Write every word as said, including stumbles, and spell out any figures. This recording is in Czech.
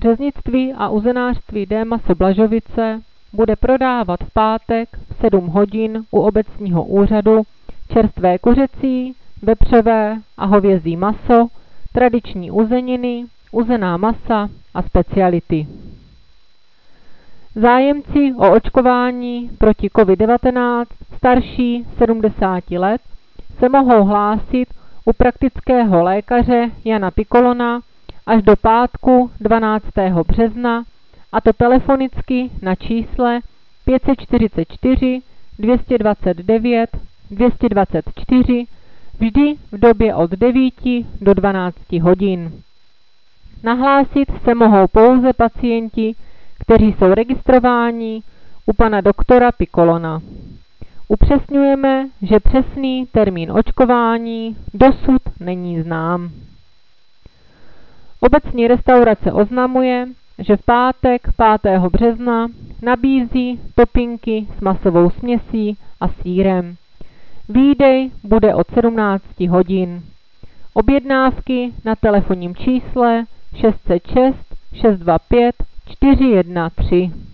Řeznictví a uzenářství D. Maso Blažovice bude prodávat v pátek v sedm hodin u obecního úřadu čerstvé kuřecí, vepřové a hovězí maso, tradiční uzeniny, uzená masa a speciality. Zájemci o očkování proti covid devatenáct starší sedmdesáti let se mohou hlásit u praktického lékaře Jana Pikolona až do pátku dvanáctého března, a to telefonicky na čísle pět set čtyřicet čtyři dvě stě dvacet devět dvě stě dvacet čtyři vždy v době od devíti do dvanácti hodin. Nahlásit se mohou pouze pacienti, kteří jsou registrováni u pana doktora Pikolona. Upřesňujeme, že přesný termín očkování dosud není znám. Obecní restaurace oznamuje, že v pátek pátého března nabízí topinky s masovou směsí a sýrem. Výdej bude od sedmnácti hodin. Objednávky na telefonním čísle šest set šest šest dva pět čtyři jedna tři.